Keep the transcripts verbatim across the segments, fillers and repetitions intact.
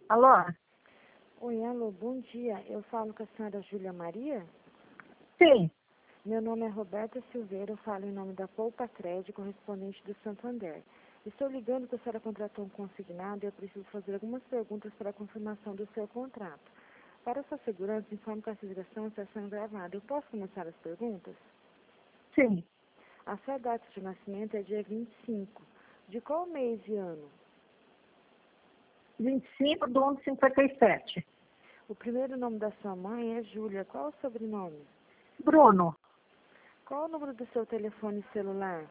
Alô? Oi, alô, bom dia. Eu falo com a senhora Júlia Maria? Sim. Meu nome é Roberta Silveira, eu falo em nome da Poupa Crédito, correspondente do Santander. Estou ligando porque a senhora contratou um consignado e eu preciso fazer algumas perguntas para a confirmação do seu contrato. Para sua segurança, informo que essa ligação está sendo gravada. Eu posso começar as perguntas? Sim. A sua data de nascimento é dia vinte e cinco. De qual mês e ano? vinte e cinco de um de cinquenta e sete. O primeiro nome da sua mãe é Júlia. Qual o sobrenome? Bruno. Qual o número do seu telefone celular?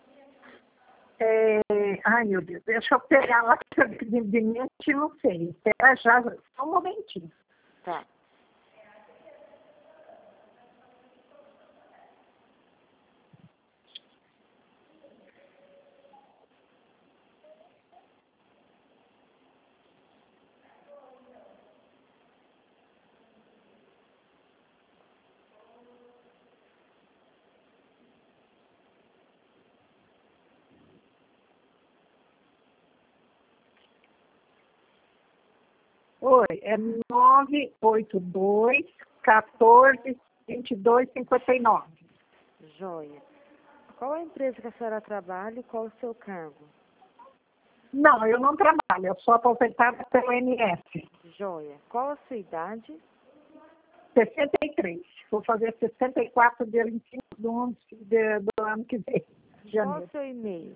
É... Ai, meu Deus. Deixa eu pegar lá que eu de, de mente, não sei. Espera já, só um momentinho. Tá. Oi, é nove oito dois, quatorze, vinte e dois, cinquenta e nove. Joia. Qual a empresa que a senhora trabalha e qual o seu cargo? Não, eu não trabalho, eu sou aposentada pelo I N S. Joia. Qual a sua idade? sessenta e três. Vou fazer sessenta e quatro dia vinte e cinco do, ano- de- do ano que vem, de Qual o janeiro. seu e-mail?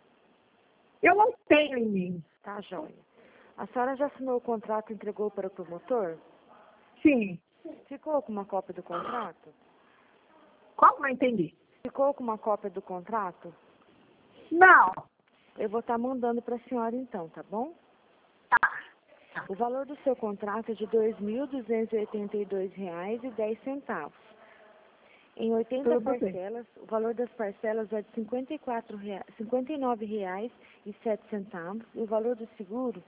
Eu não tenho em mim. Tá, joia. A senhora já assinou o contrato e entregou para o promotor? Sim. Ficou com uma cópia do contrato? Como não entendi? Ficou com uma cópia do contrato? Não. Eu vou estar mandando para a senhora então, tá bom? Tá. O valor do seu contrato é de dois mil duzentos e oitenta e dois reais e dez centavos. Em oitenta Tudo bem. parcelas, o valor das parcelas é de cinquenta e quatro reais, cinquenta e nove reais e sete centavos. E o valor do seguro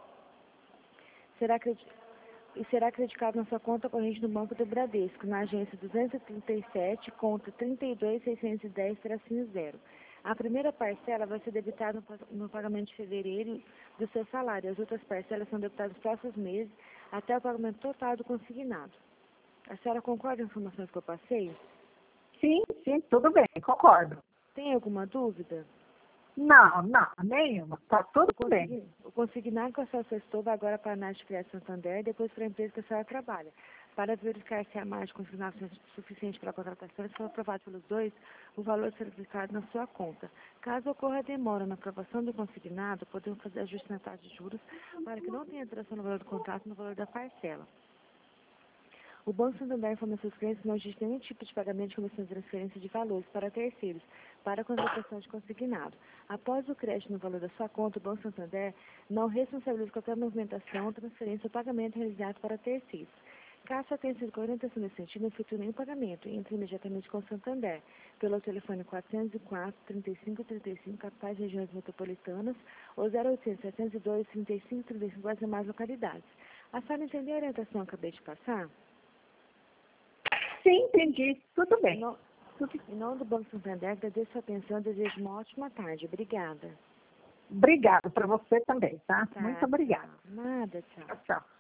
será, credi- e será creditado na sua conta corrente do Banco do Bradesco, na agência duzentos e trinta e sete, conta trinta e dois, seiscentos e dez, tracinho zero. A primeira parcela vai ser debitada no pa- no pagamento de fevereiro do seu salário. As outras parcelas são debitadas nos próximos meses até o pagamento total do consignado. A senhora concorda com as informações que eu passei? Sim, sim, tudo bem, concordo. Tem alguma dúvida? Não, não, nenhuma. Tá tudo O, bem. consign... o consignado que a senhora acessou vai agora para a análise de crédito Santander e depois para a empresa que a senhora trabalha. Para verificar se a margem de consignado é suficiente para a contratação, se for aprovado pelos dois, o valor será aplicado na sua conta. Caso ocorra demora na aprovação do consignado, podemos fazer ajuste na taxa de juros para que não tenha alteração no valor do contrato e no valor da parcela. O Banco Santander informa seus clientes que não existe nenhum tipo de pagamento de comissão de transferência de valores para terceiros, para a contratação de consignado. Após o crédito no valor da sua conta, o Banco Santander não responsabiliza qualquer movimentação, transferência ou pagamento realizado para terceiros. Caso tenha sido com orientação nesse sentido, não efetue nenhum pagamento, entre imediatamente com o Santander, pelo telefone quatrocentos e quatro, trinta e cinco, trinta e cinco, capitais e regiões metropolitanas, ou zero oitocentos, setecentos e dois, trinta e cinco, trinta e cinco, as demais localidades. A senhora entendeu a orientação que eu acabei de passar? Sim, entendi. Tudo Em, bem. no... em nome do Banco Santander, agradeço a atenção e desejo uma ótima tarde. Obrigada. Obrigada para você também, tá? Tá, Muito obrigada. tchau. Nada, tchau. Tchau, tchau.